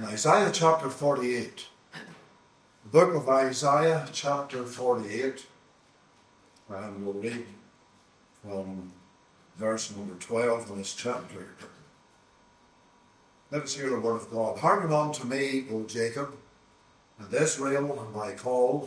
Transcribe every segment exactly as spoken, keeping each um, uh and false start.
in Isaiah chapter forty-eight. The book of Isaiah chapter forty-eight. And we'll read from verse number twelve in this chapter. Let us hear the word of God. Hearken unto me, O Jacob, and Israel, whom I called.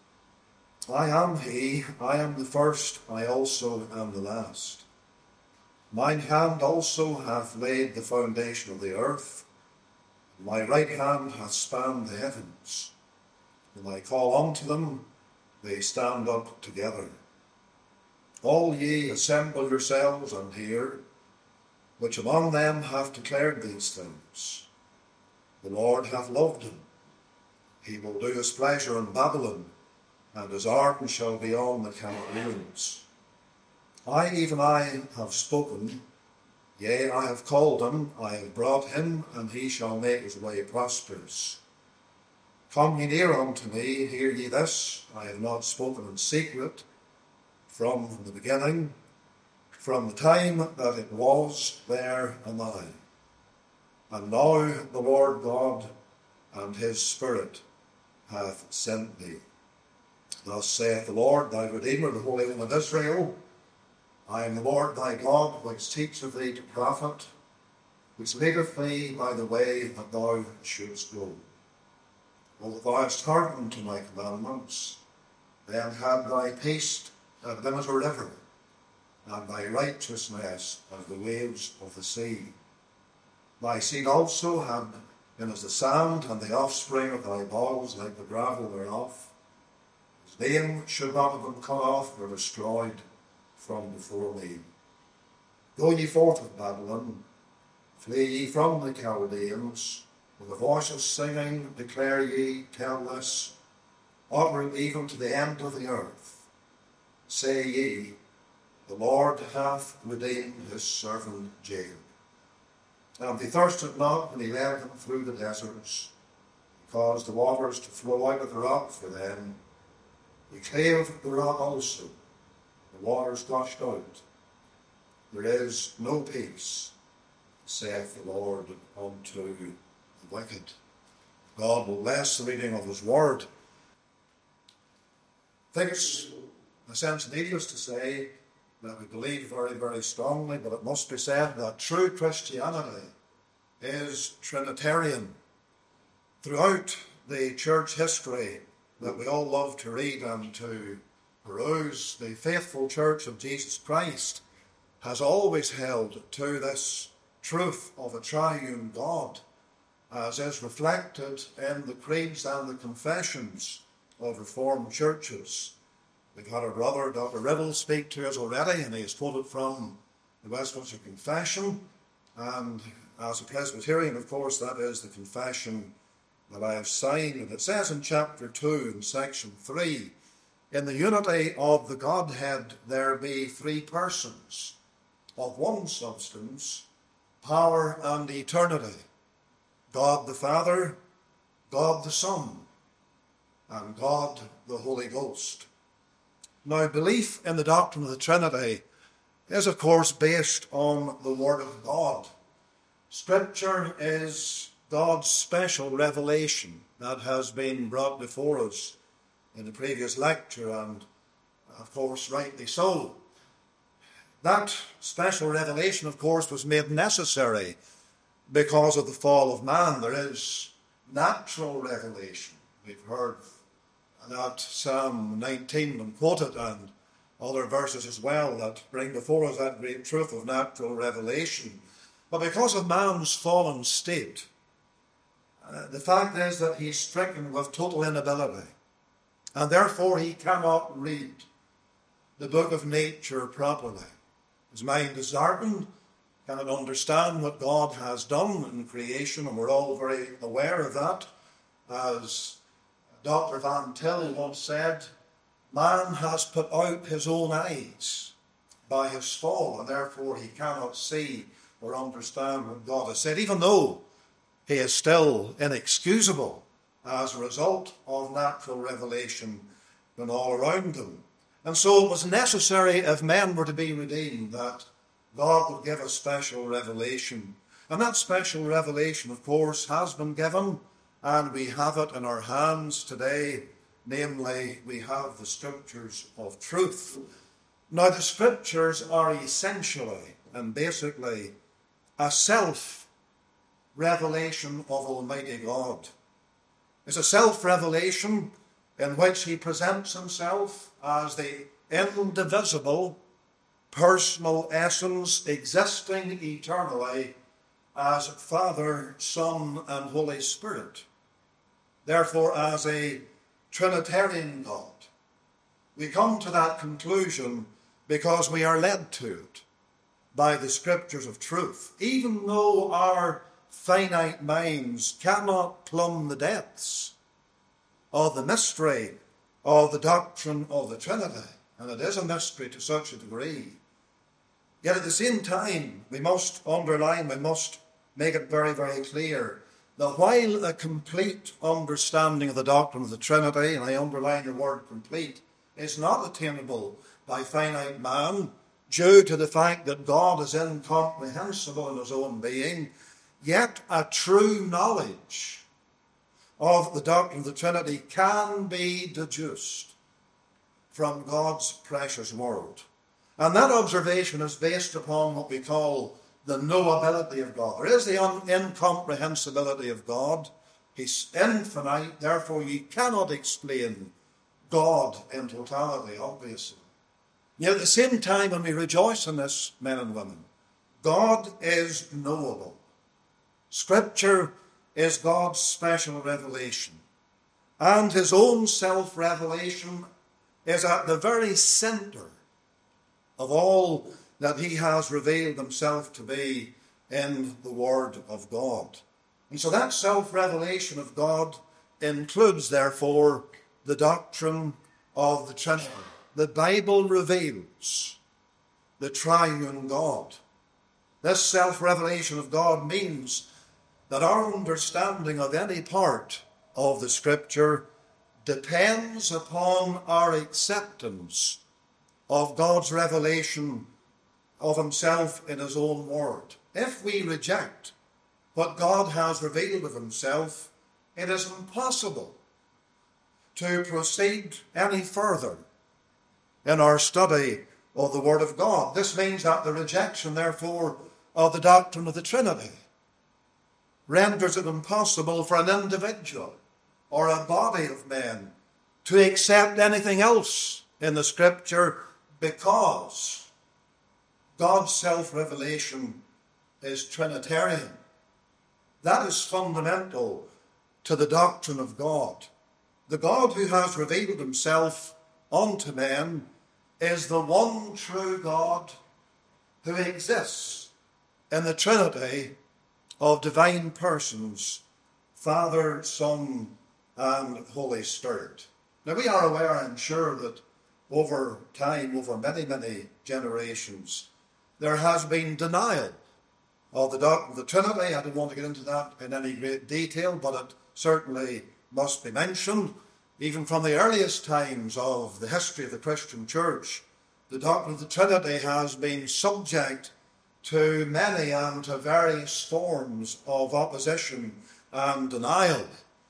I am he, I am the first, I also am the last. Mine hand also hath laid the foundation of the earth. My right hand hath spanned the heavens. When I call unto them, they stand up together. All ye assemble yourselves and hear, which among them have declared these things. The Lord hath loved him. He will do his pleasure in Babylon, and his arm shall be on the Chaldeans. I, even I, have spoken, yea, I have called him, I have brought him, and he shall make his way prosperous. Come ye near unto me, hear ye this, I have not spoken in secret, from the beginning, from the time that it was, there am I. And now the Lord God and his Spirit hath sent me. Thus saith the Lord, thy Redeemer, the Holy One of Israel, I am the Lord thy God, which teacheth thee to profit, which leadeth thee by the way that thou shouldst go. O that thou hast hearkened to my commandments, then had thy peace had been as a river, and thy righteousness as the waves of the sea. Thy seed also had been as the sand, and the offspring of thy bowels like the gravel thereof. His name should not have been cut off or destroyed from before me. Go ye forth of Babylon, flee ye from the Chaldeans, with a voice of singing declare ye, tell this, utter it even to the end of the earth. Say ye, the Lord hath redeemed his servant Jacob. And he thirsted not when he led him through the deserts. He caused the waters to flow out of the rock for them. He clave the rock also. The waters gushed out. There is no peace, saith the Lord, unto the wicked. God will bless the reading of his word. I think it's, in a sense, needless to say that we believe very, very strongly, but it must be said that true Christianity is Trinitarian. Throughout the church history that we all love to read and to peruse, the faithful Church of Jesus Christ has always held to this truth of a triune God, as is reflected in the creeds and the confessions of Reformed churches. We've had our brother, Doctor Riddle, speak to us already, and he has quoted from the Westminster Confession. And as a Presbyterian, of course, that is the confession that I have signed. And it says in chapter two, in section three, in the unity of the Godhead there be three persons, of one substance, power and eternity. God the Father, God the Son, and God the Holy Ghost. Now, belief in the doctrine of the Trinity is, of course, based on the Word of God. Scripture is God's special revelation that has been brought before us in the previous lecture, and, of course, rightly so. That special revelation, of course, was made necessary because of the fall of man. There is natural revelation. We've heard that Psalm nineteen and quoted, and other verses as well that bring before us that great truth of natural revelation. But because of man's fallen state, uh, the fact is that he's stricken with total inability, and therefore he cannot read the book of nature properly. His mind is darkened, cannot understand what God has done in creation, and we're all very aware of that. As Doctor Van Til once said, man has put out his own eyes by his fall, and therefore he cannot see or understand what God has said, even though he is still inexcusable as a result of natural revelation and all around him. And so it was necessary, if men were to be redeemed, that God would give a special revelation And that special revelation, of course, has been given, and we have it in our hands today. Namely, we have the Scriptures of truth. Now, the Scriptures are essentially and basically a self-revelation of Almighty God. It's a self-revelation in which he presents himself as the indivisible, personal essence existing eternally as Father, Son, and Holy Spirit. Therefore, as a Trinitarian God. We come to that conclusion because we are led to it by the Scriptures of truth. Even though our finite minds cannot plumb the depths of the mystery of the doctrine of the Trinity, and it is a mystery to such a degree, yet at the same time we must underline, we must make it very, very clear that while a complete understanding of the doctrine of the Trinity, and I underline the word complete, is not attainable by finite man, due to the fact that God is incomprehensible in his own being, yet a true knowledge of the doctrine of the Trinity can be deduced from God's precious word. And that observation is based upon what we call the knowability of God. There is the un- incomprehensibility of God. He's infinite, therefore you cannot explain God in totality, obviously. Yet at the same time, when we rejoice in this, men and women, God is knowable. Scripture is God's special revelation. And his own self-revelation is at the very centre of all that he has revealed himself to be in the Word of God. And so that self-revelation of God includes, therefore, the doctrine of the Trinity. The Bible reveals the triune God. This self-revelation of God means that our understanding of any part of the Scripture depends upon our acceptance of God's revelation of himself in his own word. If we reject what God has revealed of himself, it is impossible to proceed any further in our study of the Word of God. This means that the rejection, therefore, of the doctrine of the Trinity renders it impossible for an individual or a body of men to accept anything else in the Scripture, because God's self-revelation is Trinitarian. That is fundamental to the doctrine of God. The God who has revealed himself unto men is the one true God who exists in the Trinity of divine persons, Father, Son, and Holy Spirit. Now we are aware, I'm sure, that over time, over many, many generations, there has been denial of the doctrine of the Trinity. I don't want to get into that in any great detail, but it certainly must be mentioned. Even from the earliest times of the history of the Christian Church, the doctrine of the Trinity has been subject to many and to various forms of opposition and denial.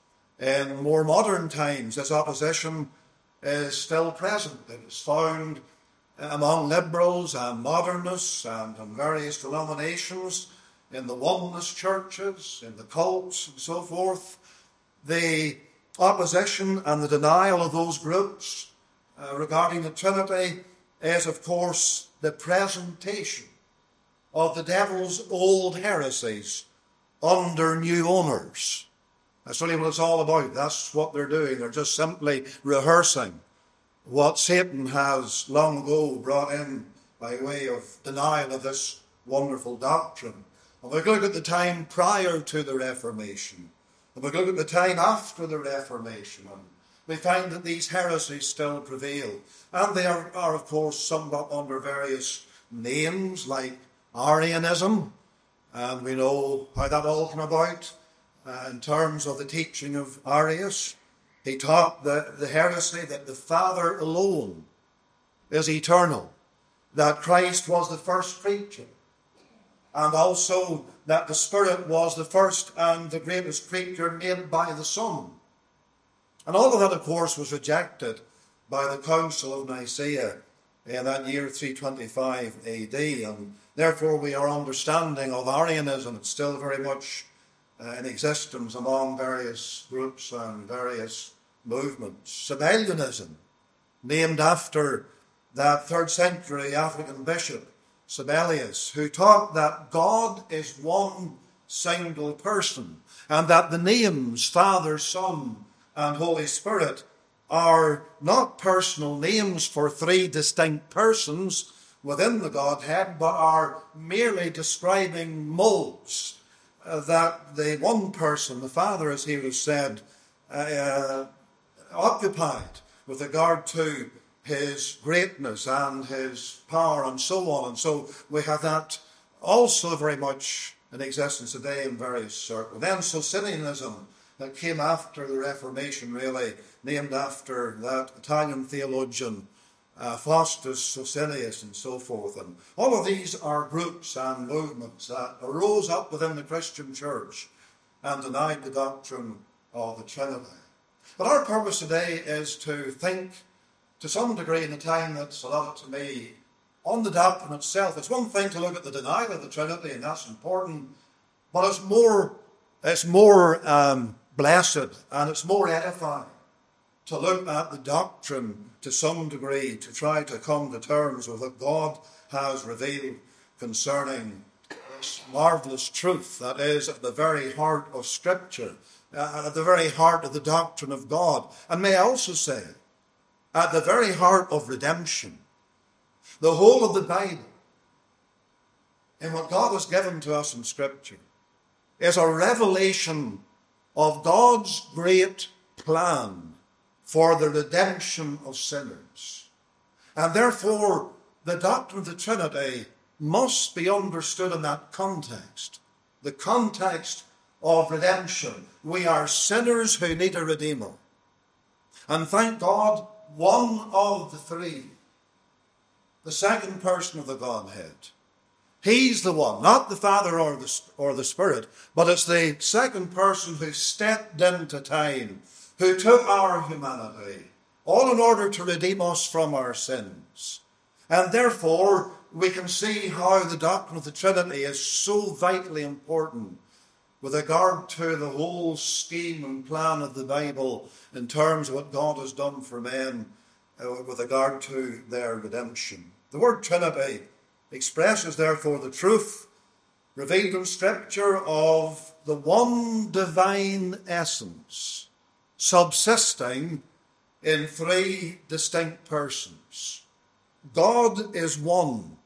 In more modern times, this opposition is still present. It is found among liberals and modernists and in various denominations, in the oneness churches, in the cults and so forth. The opposition and the denial of those groups uh, regarding the Trinity is, of course, the presentation of the devil's old heresies under new owners. That's really what it's all about. That's what they're doing. They're just simply rehearsing what Satan has long ago brought in by way of denial of this wonderful doctrine. And we look at the time prior to the Reformation, and we look at the time after the Reformation, and we find that these heresies still prevail. And they are, are of course, somewhat under various names, like Arianism, and we know how that all came about uh, in terms of the teaching of Arius. He taught the, the heresy that the Father alone is eternal, that Christ was the first creature, and also that the Spirit was the first and the greatest creature made by the Son. And all of that, of course, was rejected by the Council of Nicaea in that year three twenty-five A D, and therefore we are understanding of Arianism. It's still very much uh, in existence among various groups and various movements. Sabellianism, named after that third century African bishop, Sabellius, who taught that God is one single person, and that the names Father, Son, and Holy Spirit are not personal names for three distinct persons within the Godhead, but are merely describing modes uh, that the one person, the Father, as he was said, uh, occupied with regard to his greatness and his power and so on. And so we have that also very much in existence today in various circles. Then Socinianism, that came after the Reformation, really, named after that Italian theologian, uh, Faustus Socinius, and so forth. And all of these are groups and movements that arose up within the Christian church and denied the doctrine of the Trinity. But our purpose today is to think, to some degree in the time that's allotted to me, on the doctrine itself. It's one thing to look at the denial of the Trinity, and that's important, but it's more, it's more um, blessed and it's more edifying to look at the doctrine to some degree, to try to come to terms with what God has revealed concerning this marvellous truth that is at the very heart of Scripture, uh, at the very heart of the doctrine of God, and may I also say, at the very heart of redemption. The whole of the Bible, in what God has given to us in Scripture, is a revelation of God's great plan for the redemption of sinners. And therefore, the doctrine of the Trinity must be understood in that context, the context of redemption. We are sinners who need a Redeemer. And thank God, one of the three, the second person of the Godhead, he's the one, not the Father or the, or the Spirit, but it's the second person who stepped into time, who took our humanity, all in order to redeem us from our sins. And therefore, we can see how the doctrine of the Trinity is so vitally important with regard to the whole scheme and plan of the Bible in terms of what God has done for men uh, with regard to their redemption. The word Trinity expresses, therefore, the truth revealed in Scripture of the one divine essence subsisting in three distinct persons. God is one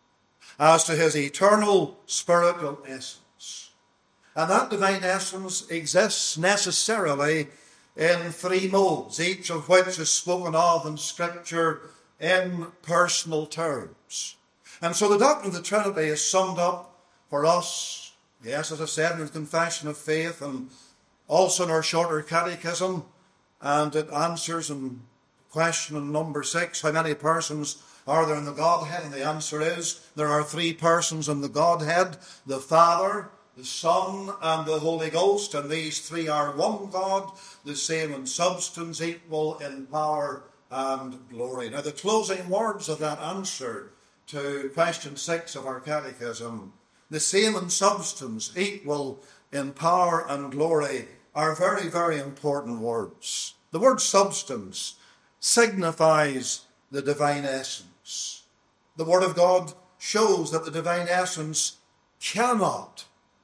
as to his eternal spiritual essence. And that divine essence exists necessarily in three modes, each of which is spoken of in Scripture in personal terms. And so the doctrine of the Trinity is summed up for us, yes, as I said, in the Confession of Faith and also in our shorter catechism, and it answers in question number six, how many persons are there in the Godhead? And the answer is, there are three persons in the Godhead, the Father, the Son, and the Holy Ghost, and these three are one God, the same in substance, equal in power and glory. Now, the closing words of that answer to question six of our catechism, the same in substance, equal in power and glory, are very, very important words. The word substance signifies the divine essence. The Word of God shows that the divine essence cannot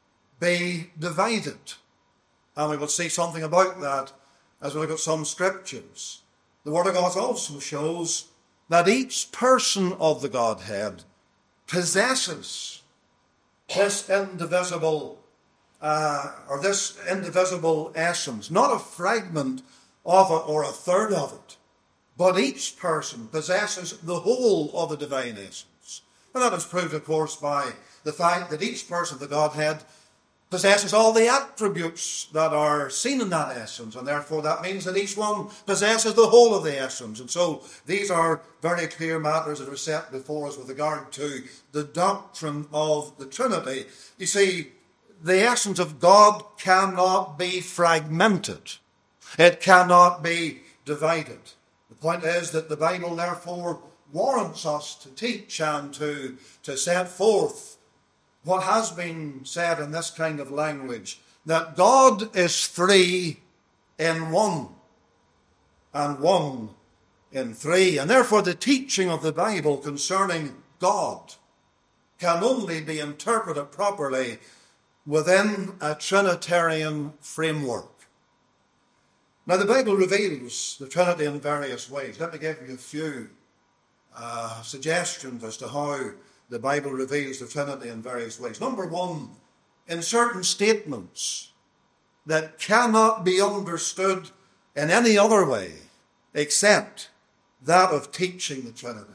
be divided. And we will see something about that as we look at some scriptures. The Word of God also shows that each person of the Godhead possesses this indivisible uh, or this indivisible essence, not a fragment of it or a third of it, but each person possesses the whole of the divine essence. And that is proved, of course, by the fact that each person of the Godhead possesses all the attributes that are seen in that essence, and therefore that means that each one possesses the whole of the essence. And so these are very clear matters that are set before us with regard to the doctrine of the Trinity. You see, the essence of God cannot be fragmented. It cannot be divided. The point is that the Bible therefore warrants us to teach and to, to set forth what has been said in this kind of language, that God is three in one, and one in three. And therefore the teaching of the Bible concerning God can only be interpreted properly within a Trinitarian framework. Now the Bible reveals the Trinity in various ways. Let me give you a few uh, suggestions as to how the Bible reveals the Trinity in various ways. Number one, in certain statements that cannot be understood in any other way except that of teaching the Trinity.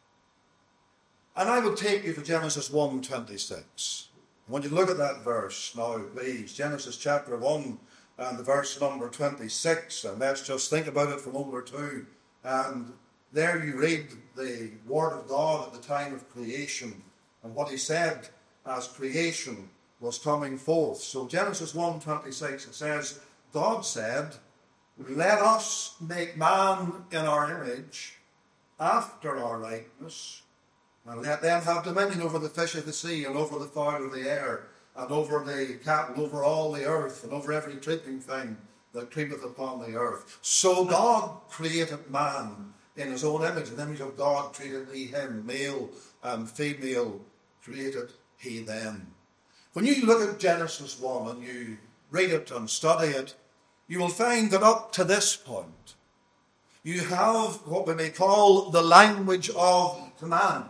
And I would take you to Genesis one twenty-six. When you look at that verse now, please, Genesis chapter one and the verse number twenty-six, and let's just think about it for a moment or two. And there you read the word of God at the time of creation and what he said as creation was coming forth. So Genesis one twenty-six, it says, God said, let us make man in our image, after our likeness, and let them have dominion over the fish of the sea, and over the fowl of the air, and over the cattle, over all the earth, and over every creeping thing that creepeth upon the earth. So God created man in his own image. In the image of God created he him, male and female created he them. When you look at Genesis one and you read it and study it, you will find that up to this point, you have what we may call the language of command.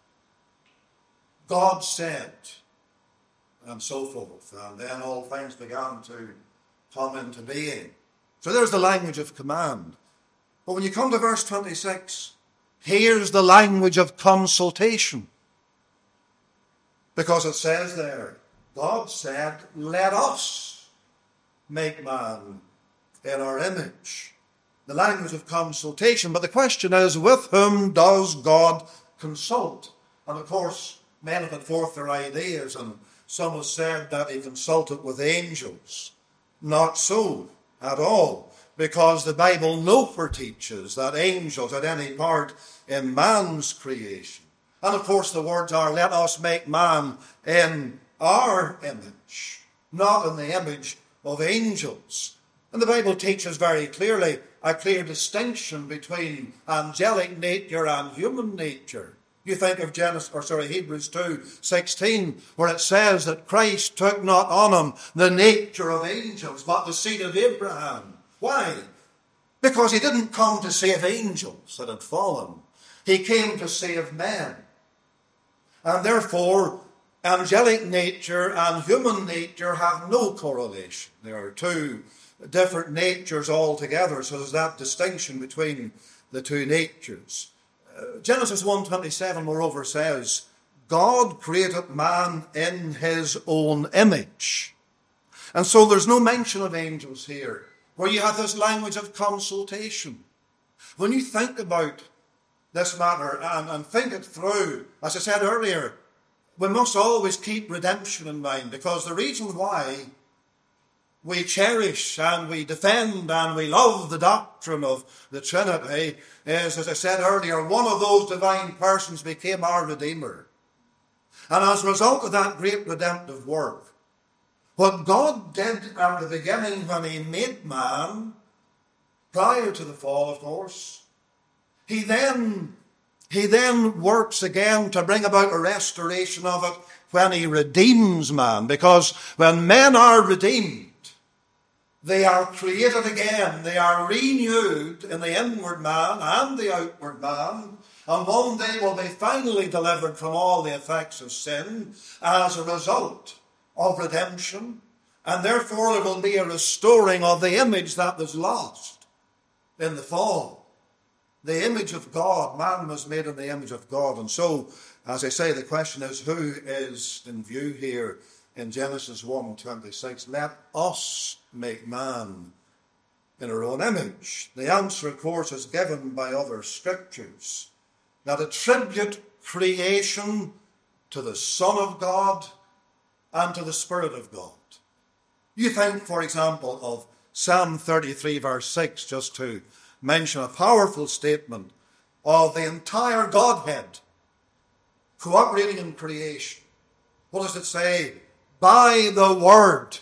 God said, and so forth. And then all things began to come into being. So there's the language of command. But when you come to verse twenty-six, here's the language of consultation. Because it says there, God said, let us make man in our image. The language of consultation. But the question is, with whom does God consult? And of course, men have put forth their ideas, and some have said that he consulted with angels. Not so at all, because the Bible nowhere teaches that angels had any part in man's creation. And of course the words are, let us make man in our image, not in the image of angels. And the Bible teaches very clearly a clear distinction between angelic nature and human nature. You think of Genesis, or sorry, Hebrews two sixteen, where it says that Christ took not on him the nature of angels, but the seed of Abraham. Why? Because he didn't come to save angels that had fallen. He came to save men. And therefore, angelic nature and human nature have no correlation. There are two different natures altogether, so there's that distinction between the two natures. Uh, Genesis one twenty-seven, moreover, says, God created man in his own image. And so there's no mention of angels here, where you have this language of consultation. When you think about this matter and, and think it through, as I said earlier, we must always keep redemption in mind, because the reason why we cherish and we defend and we love the doctrine of the Trinity is, as I said earlier, one of those divine persons became our Redeemer. And as a result of that great redemptive work, what God did at the beginning when he made man, prior to the fall, of course, he then, he then works again to bring about a restoration of it when he redeems man. Because when men are redeemed, they are created again. They are renewed in the inward man and the outward man. And one day will be finally delivered from all the effects of sin as a result of redemption. And therefore there will be a restoring of the image that was lost in the fall. The image of God. Man was made in the image of God. And so, as I say, the question is, who is in view here in Genesis one twenty-six, let us make man in our own image. The answer, of course, is given by other scriptures that attribute creation to the Son of God and to the Spirit of God. You think, for example, of Psalm thirty-three, verse six, just to mention a powerful statement of the entire Godhead cooperating in creation. What does it say? By the word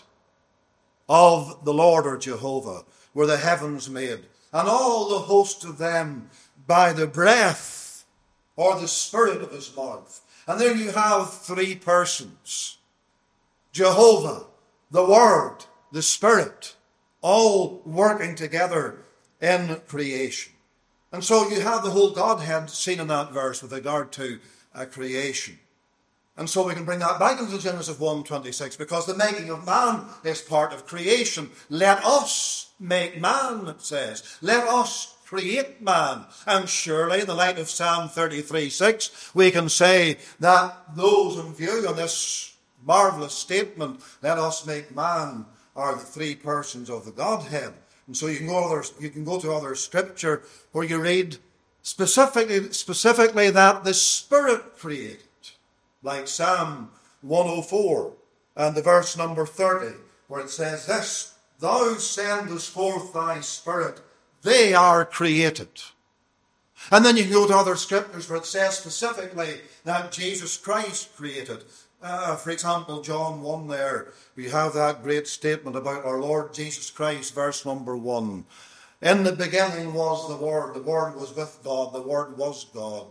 of the Lord, or Jehovah, were the heavens made, and all the host of them by the breath or the spirit of his mouth. And there you have three persons. Jehovah, the Word, the Spirit, all working together in creation. And so you have the whole Godhead seen in that verse with regard to uh, creation. And so we can bring that back into Genesis one twenty-six, because the making of man is part of creation. Let us make man, it says. Let us create man. And surely, in the light of Psalm thirty-three six, we can say that those in view of this marvellous statement, let us make man, are the three persons of the Godhead. And so you can go to other, you can go to other scripture where you read specifically, specifically that the Spirit created. Like Psalm one oh four and the verse number thirty, where it says this, thou sendest forth thy Spirit, they are created. And then you can go to other scriptures where it says specifically that Jesus Christ created. Uh, for example, John one there, we have that great statement about our Lord Jesus Christ, verse number one. In the beginning was the Word, the Word was with God, the Word was God.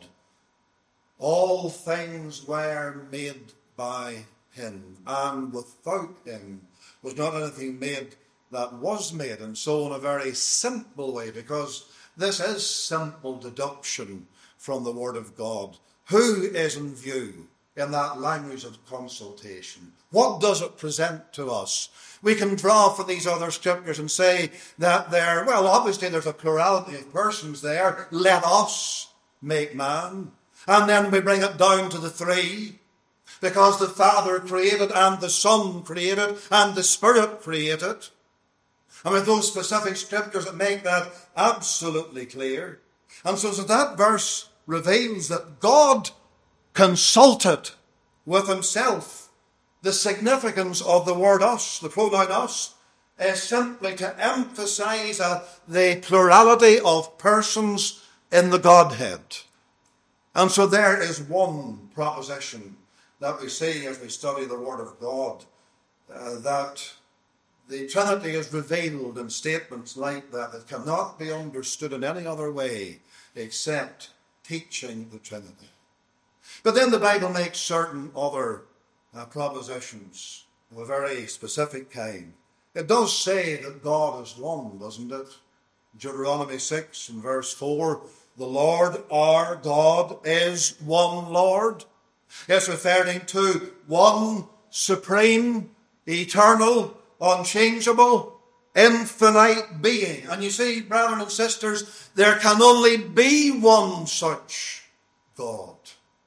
All things were made by him, and without him was not anything made that was made. And so in a very simple way, because this is simple deduction from the Word of God. Who is in view in that language of consultation? What does it present to us? We can draw from these other scriptures and say that there, well, obviously there's a plurality of persons there. Let us make man. And then we bring it down to the three, because the Father created and the Son created and the Spirit created. And with those specific scriptures that make that absolutely clear. And so, so that verse reveals that God consulted with himself. The significance of the word us, the pronoun us, is simply to emphasize uh, the plurality of persons in the Godhead. And so there is one proposition that we see as we study the Word of God, uh, that the Trinity is revealed in statements like that that cannot be understood in any other way except teaching the Trinity. But then the Bible makes certain other uh, propositions of a very specific kind. It does say that God is one, doesn't it? Deuteronomy six and verse four, the Lord our God is one Lord. It's referring to one supreme, eternal, unchangeable, infinite being. And you see, brethren and sisters, there can only be one such God.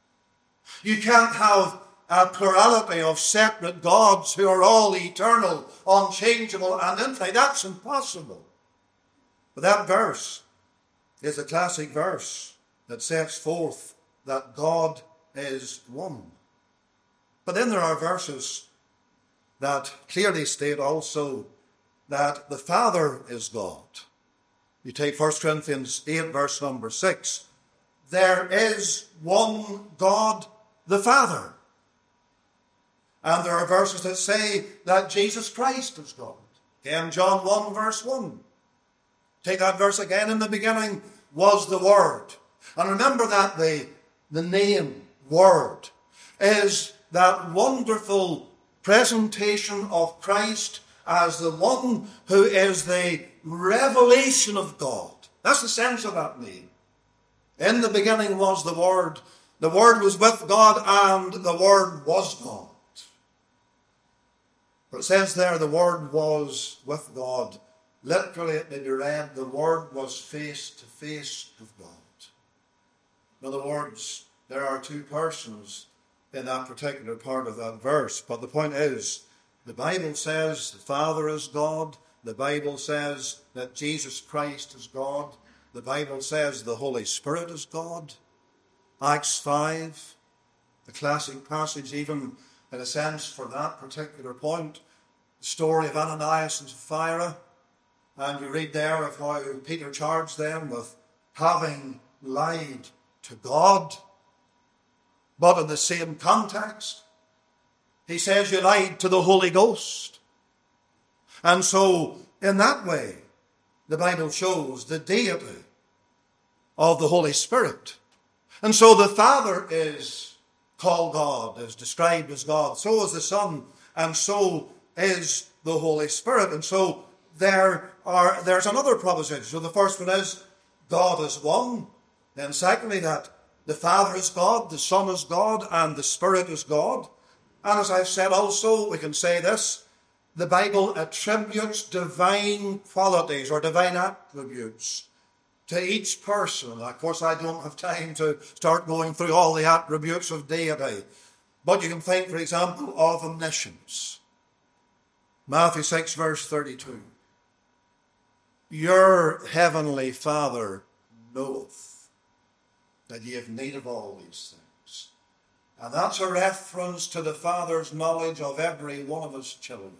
You can't have a plurality of separate gods who are all eternal, unchangeable, and infinite. That's impossible. But that verse is a classic verse that sets forth that God is one. But then there are verses that clearly state also that the Father is God. You take First Corinthians eight, verse number six. There is one God, the Father. And there are verses that say that Jesus Christ is God. Again, John one, verse one. Take that verse again. In the beginning was the Word. And remember that the, the name Word is that wonderful presentation of Christ as the one who is the revelation of God. That's the sense of that name. In the beginning was the Word. The Word was with God, and the Word was God. But it says there, the Word was with God. Literally, it may be read, the Word was face to face with God. In other words, there are two persons in that particular part of that verse. But the point is, the Bible says the Father is God. The Bible says that Jesus Christ is God. The Bible says the Holy Spirit is God. Acts five, the classic passage even in a sense for that particular point. The story of Ananias and Sapphira. And you read there of how Peter charged them with having lied to God. But in the same context, he says you lied to the Holy Ghost. And so, in that way, the Bible shows the deity of the Holy Spirit. And so the Father is called God, is described as God. So is the Son, and so is the Holy Spirit. And so there are there's another proposition. So the first one is God is one. Then secondly, that the Father is God, the Son is God, and the Spirit is God. And as I've said also, we can say this, the Bible attributes divine qualities or divine attributes to each person. Of course, I don't have time to start going through all the attributes of deity. But you can think, for example, of omniscience. Matthew six, verse thirty-two. Your heavenly Father knoweth that ye have need of all these things. And that's a reference to the Father's knowledge of every one of his children.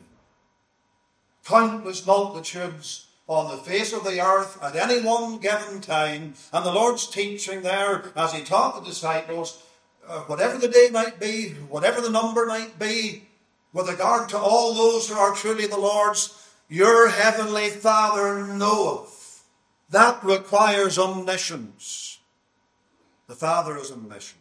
Countless multitudes on the face of the earth at any one given time. And the Lord's teaching there as he taught the disciples, uh, whatever the day might be, whatever the number might be, with regard to all those who are truly the Lord's, your heavenly Father knoweth. That requires omniscience. The Father is omniscient.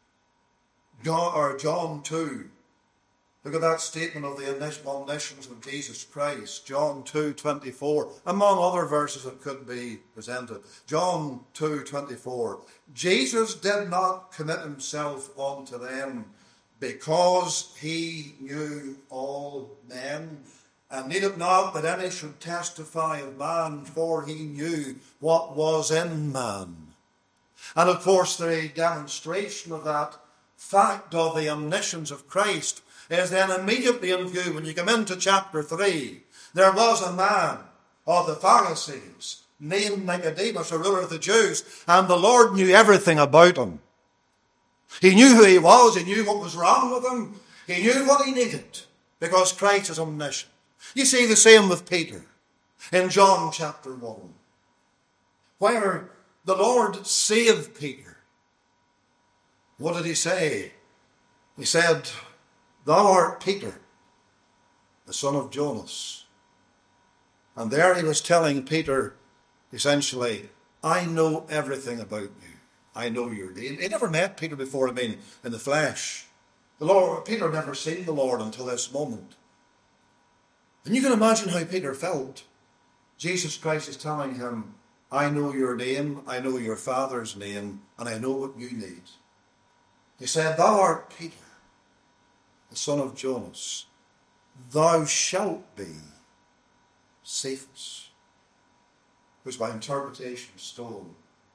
John, or John two. Look at that statement of the omniscience of Jesus Christ. John two twenty-four. Among other verses that could be presented. John two twenty-four. Jesus did not commit himself unto them because he knew all men, and needed not that any should testify of man, for he knew what was in man. And of course, the demonstration of that fact of the omniscience of Christ is then immediately in view when you come into chapter three. There was a man of the Pharisees named Nicodemus, a ruler of the Jews, and the Lord knew everything about him. He knew who he was, he knew what was wrong with him, he knew what he needed, because Christ is omniscient. You see the same with Peter in John chapter one, where the Lord saved Peter. What did he say? He said, "Thou art Peter, the son of Jonas." And there he was telling Peter, essentially, I know everything about you. I know your name. He never met Peter before, I mean, in the flesh. The Lord, Peter had never seen the Lord until this moment. And you can imagine how Peter felt. Jesus Christ is telling him, I know your name, I know your Father's name, and I know what you need. He said, Thou art Peter, the son of Jonas. Thou shalt be Cephas, which by interpretation stone.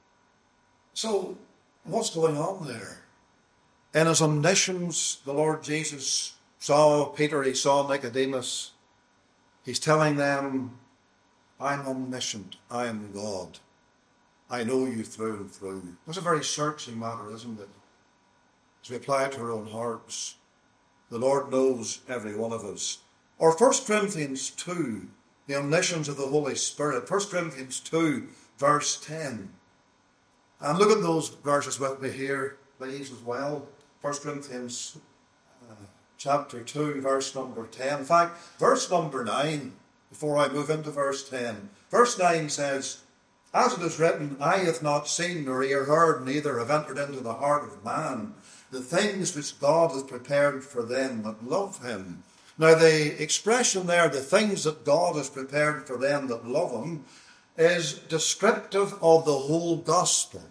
So, what's going on there? In his omniscience, the Lord Jesus saw Peter, he saw Nicodemus. He's telling them, I'm omniscient, I am God. I know you through and through. That's a very searching matter, isn't it? As we apply it to our own hearts, the Lord knows every one of us. Or First Corinthians two, the omniscience of the Holy Spirit. First Corinthians two, verse ten. And look at those verses with me here, please, as well. First Corinthians uh, chapter two, verse number ten. In fact, verse number nine, before I move into verse ten. Verse nine says, As it is written, eye hath not seen nor ear heard, neither have entered into the heart of man the things which God hath prepared for them that love him. Now the expression there, the things that God has prepared for them that love him, is descriptive of the whole gospel.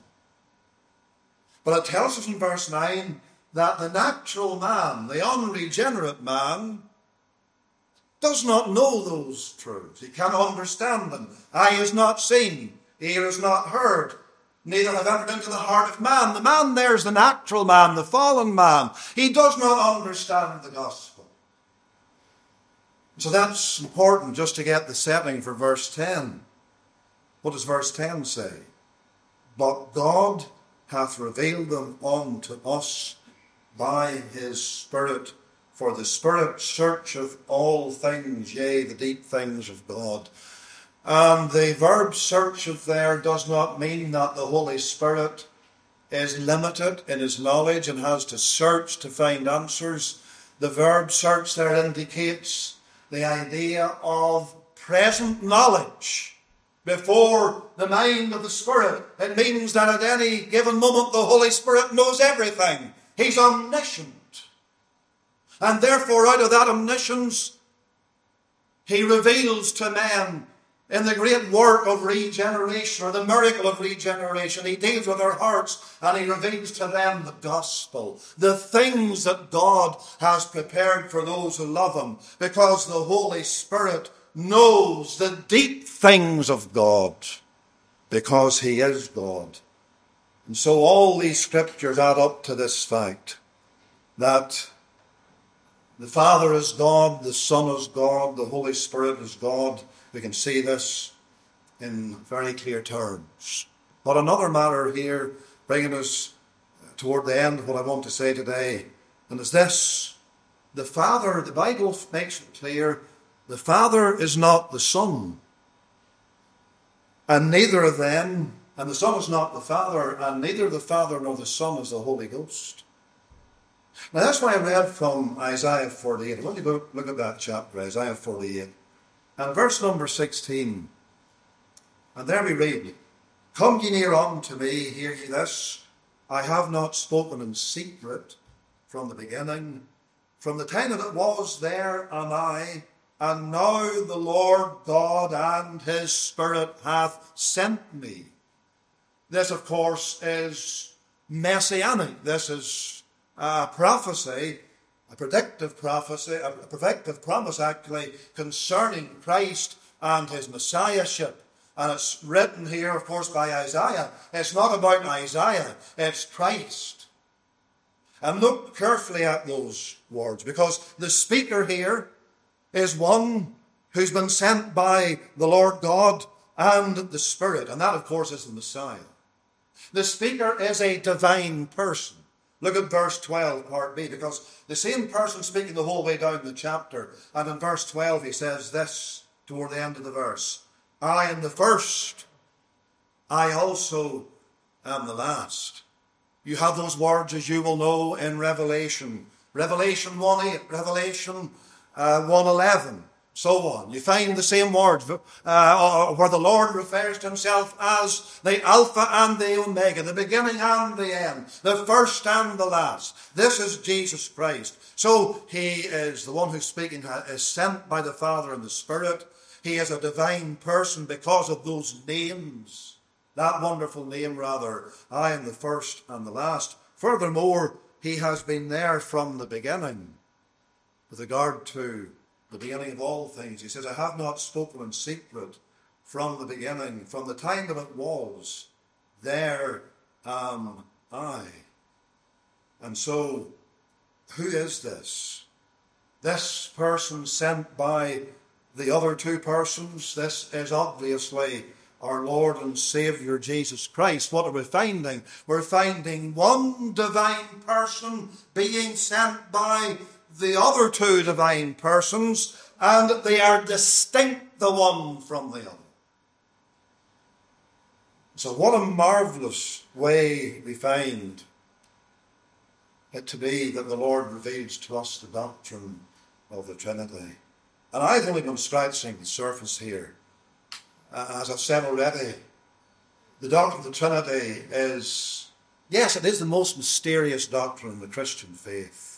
But it tells us in verse nine that the natural man, the unregenerate man, does not know those truths. He cannot understand them. Eye is not seen, ear is not heard. neither have entered into the heart of man. The man there's the natural man, the fallen man. He does not understand the gospel. So that's important just to get the setting for verse ten. What does verse ten say? But God hath revealed them unto us by his Spirit. For the Spirit searcheth all things, yea, the deep things of God. And the verb searcheth there does not mean that the Holy Spirit is limited in his knowledge and has to search to find answers. The verb search there indicates the idea of present knowledge before the mind of the Spirit. It means that at any given moment the Holy Spirit knows everything. He's omniscient. And therefore out of that omniscience he reveals to men in the great work of regeneration, or the miracle of regeneration. He deals with their hearts and he reveals to them the gospel, the things that God has prepared for those who love him, because the Holy Spirit knows the deep things of God, because he is God. And so all these scriptures add up to this fact that the Father is God, the Son is God, the Holy Spirit is God. We can see this in very clear terms. But another matter here, bringing us toward the end of what I want to say today, and is this: the Father, the Bible makes it clear, the Father is not the Son, and neither of them, and the Son is not the Father, and neither the Father nor the Son is the Holy Ghost. Now that's why I read from Isaiah forty-eight. I want you to go look at that chapter, Isaiah forty-eight. And verse number sixteen. And there we read, Come ye near unto me, hear ye this. I have not spoken in secret from the beginning. From the time that it was, there am I. And now the Lord God and his Spirit hath sent me. This, of course, is messianic. This is a prophecy, a predictive prophecy, a predictive promise actually, concerning Christ and his messiahship. And it's written here, of course, by Isaiah. It's not about Isaiah, it's Christ. And look carefully at those words, because the speaker here is one who's been sent by the Lord God and the Spirit. And that, of course, is the Messiah. The speaker is a divine person. Look at verse twelve, part B, because the same person speaking the whole way down the chapter. And in verse twelve he says this, toward the end of the verse. I am the first. I also am the last. You have those words, as you will know, in Revelation. Revelation one eight, Revelation uh, one eleven, so on. You find the same words uh, where the Lord refers to himself as the Alpha and the Omega, the beginning and the end, the first and the last. This is Jesus Christ. So he is the one who's speaking, is sent by the Father and the Spirit. He is a divine person because of those names. That wonderful name, rather, I am the first and the last. Furthermore, he has been there from the beginning. With regard to the beginning of all things, he says, I have not spoken in secret from the beginning, from the time that it was, there am I. And so, who is this? This person sent by the other two persons, this is obviously our Lord and Saviour Jesus Christ. What are we finding? We're finding one divine person being sent by the other two divine persons, and they are distinct the one from the other. So what a marvellous way we find it to be that the Lord reveals to us the doctrine of the Trinity. And I've only been scratching the surface here. Uh, as I've said already, the doctrine of the Trinity is, yes, it is the most mysterious doctrine in the Christian faith.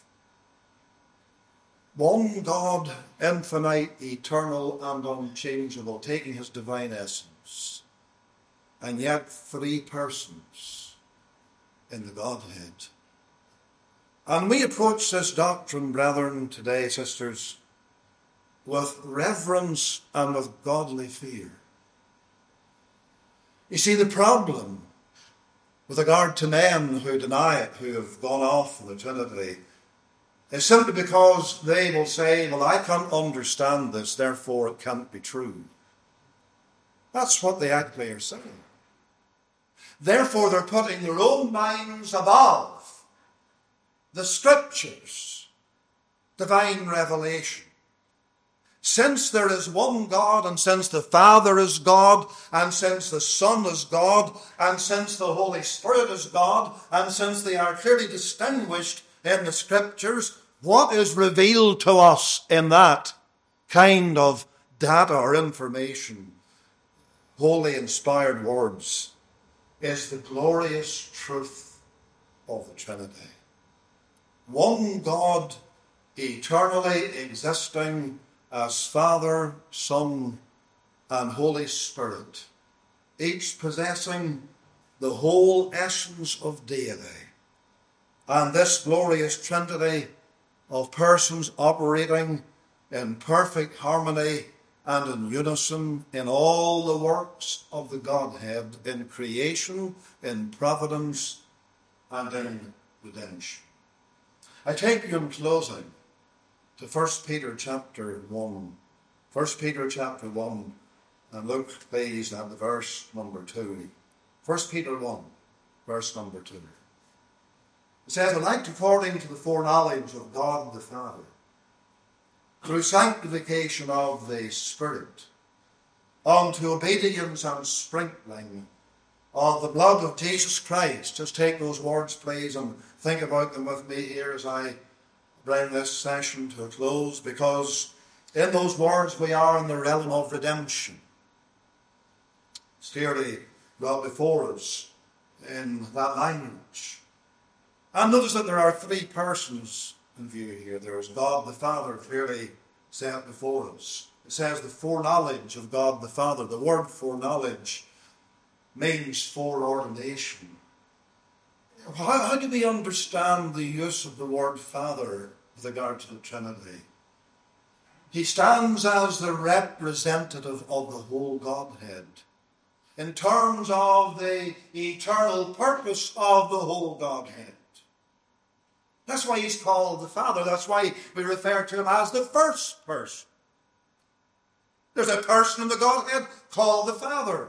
One God, infinite, eternal, and unchangeable, taking his divine essence, and yet three persons in the Godhead. And we approach this doctrine, brethren, today, sisters, with reverence and with godly fear. You see, the problem with regard to men who deny it, who have gone off from the Trinity, is simply because they will say, well, I can't understand this, therefore it can't be true. That's what they actually are saying. Therefore, they're putting their own minds above the Scriptures, divine revelation. Since there is one God, and since the Father is God, and since the Son is God, and since the Holy Spirit is God, and since they are clearly distinguished in the Scriptures, what is revealed to us in that kind of data or information, holy inspired words, is the glorious truth of the Trinity. One God eternally existing as Father, Son, and Holy Spirit, each possessing the whole essence of deity. And this glorious Trinity of persons operating in perfect harmony and in unison in all the works of the Godhead, in creation, in providence, and in redemption. I take you in closing to First Peter chapter one. First Peter chapter one, and look please at the verse number two. First Peter one, verse number two. It says, elect according to the foreknowledge of God the Father, through sanctification of the Spirit, unto obedience and sprinkling of the blood of Jesus Christ. Just take those words, please, and think about them with me here as I bring this session to a close, because in those words we are in the realm of redemption. It's clearly brought before us in that language. And notice that there are three persons in view here. There is God the Father clearly set before us. It says the foreknowledge of God the Father. The word foreknowledge means foreordination. How, how do we understand the use of the word Father with regard to the Trinity? He stands as the representative of the whole Godhead in terms of the eternal purpose of the whole Godhead. That's why he's called the Father. That's why we refer to him as the first person. There's a person in the Godhead called the Father.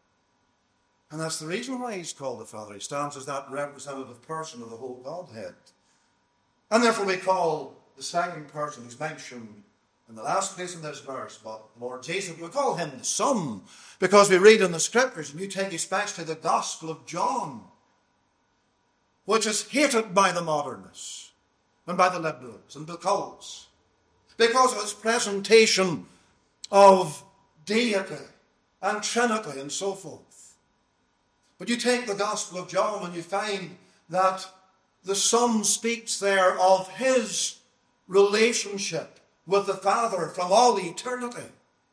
And that's the reason why he's called the Father. He stands as that representative person of the whole Godhead. And therefore we call the second person who's mentioned in the last place in this verse, but Lord Jesus, we call him the Son, because we read in the Scriptures, and you take especially the Gospel of John, which is hated by the modernists and by the liberals and the cults because of its presentation of deity and Trinity and so forth. But you take the Gospel of John and you find that the Son speaks there of his relationship with the Father from all eternity.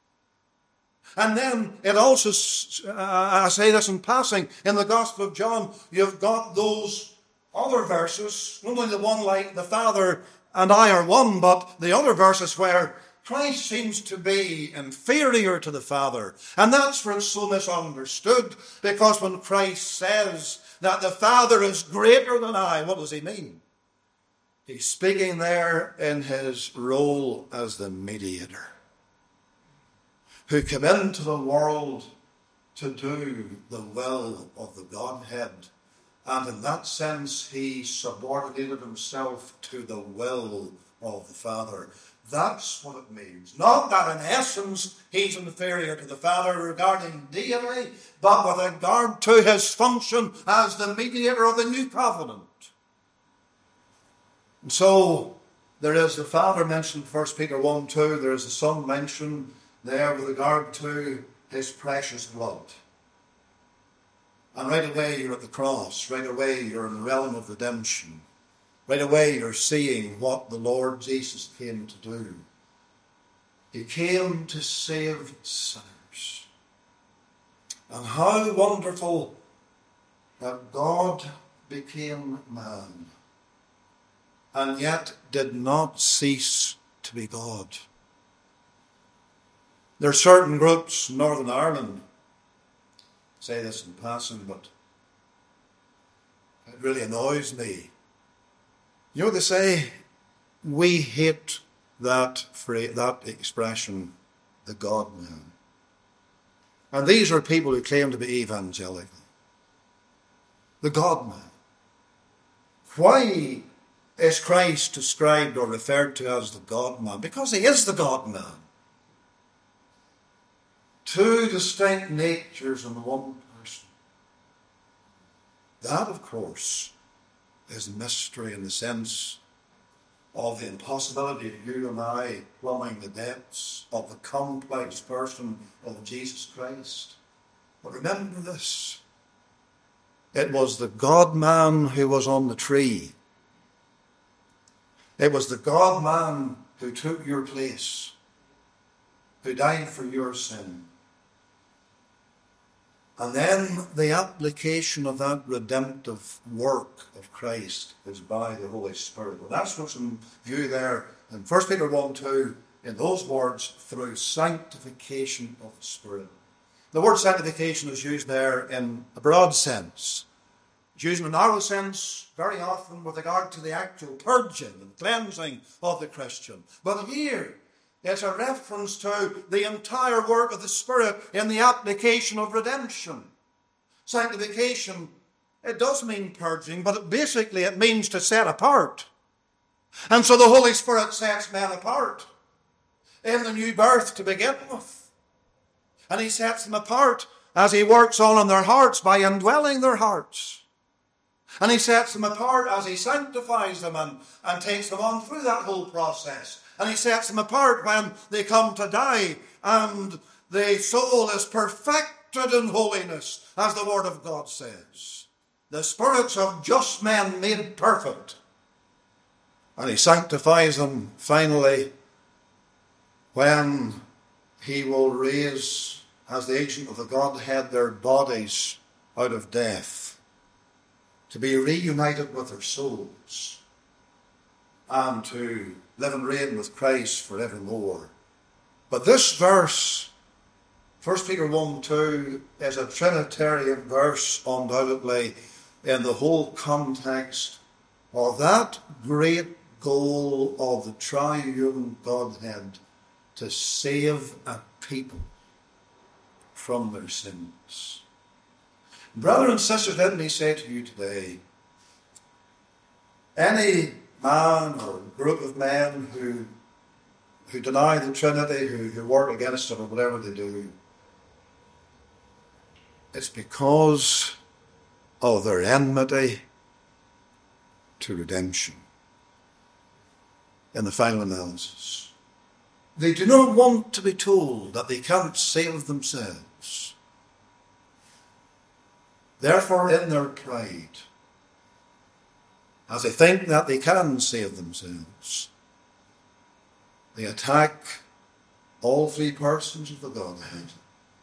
And then it also, uh, I say this in passing, in the Gospel of John, you've got those other verses, not only the one like the Father and I are one, but the other verses where Christ seems to be inferior to the Father. And that's where it's so misunderstood, because when Christ says that the Father is greater than I, what does he mean? He's speaking there in his role as the mediator, who came into the world to do the will of the Godhead. And in that sense, he subordinated himself to the will of the Father. That's what it means. Not that in essence he's inferior to the Father regarding deity, but with regard to his function as the mediator of the new covenant. And so there is the Father mentioned in First Peter one two. There is the Son mentioned there with regard to his precious blood. And right away you're at the cross. Right away you're in the realm of redemption. Right away you're seeing what the Lord Jesus came to do. He came to save sinners. And how wonderful that God became man and yet did not cease to be God. There are certain groups in Northern Ireland, I say this in passing, but It really annoys me. You know, they say we hate that phrase, that expression, the God-man. And these are people who claim to be evangelical. The God-man. Why is Christ described or referred to as the God-man? Because he is the God-man. Two distinct natures in one person. That, of course, is mystery in the sense of the impossibility of you and I plumbing the depths of the complex person of Jesus Christ. But remember this. It was the God-man who was on the tree. It was the God-man who took your place, who died for your sin. And then the application of that redemptive work of Christ is by the Holy Spirit. Well, that's what's in view there in First Peter one two, in those words, through sanctification of the Spirit. The word sanctification is used there in a broad sense. It's used in a narrow sense very often with regard to the actual purging and cleansing of the Christian. But here, it's a reference to the entire work of the Spirit in the application of redemption. Sanctification, it does mean purging, but it basically it means to set apart. And so the Holy Spirit sets men apart in the new birth to begin with. And he sets them apart as he works on in their hearts by indwelling their hearts. And he sets them apart as he sanctifies them and, and takes them on through that whole process. And he sets them apart when they come to die and the soul is perfected in holiness, as the Word of God says. The spirits of just men made perfect. And he sanctifies them finally when he will raise, as the agent of the Godhead, their bodies out of death, to be reunited with their souls, and to live and reign with Christ forevermore. But this verse, First Peter one two, is a Trinitarian verse, undoubtedly, in the whole context of that great goal of the triune Godhead to save a people from their sins. Brother and sister, didn't he say to you today, any man or group of men who who deny the Trinity, who, who work against it or whatever they do, it's because of their enmity to redemption in the final analysis. They do not want to be told that they can't save themselves. Therefore, in their pride, as they think that they can save themselves, they attack all three persons of the Godhead.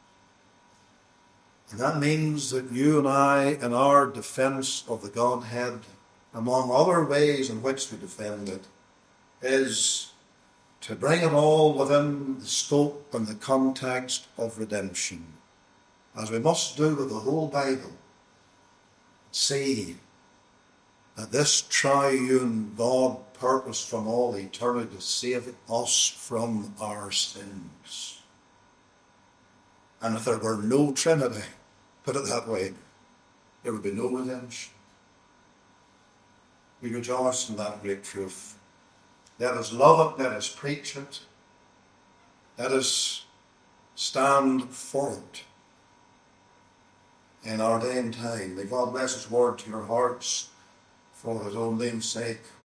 And that means that you and I, in our defense of the Godhead, among other ways in which we defend it, is to bring it all within the scope and the context of redemption, as we must do with the whole Bible. See that this triune God purposed from all eternity to save us from our sins. And if there were no Trinity, put it that way, there would be no redemption. We rejoice in that great truth. Let us love it, let us preach it, let us stand for it in our day and time. May God bless his word to your hearts for his own name's sake.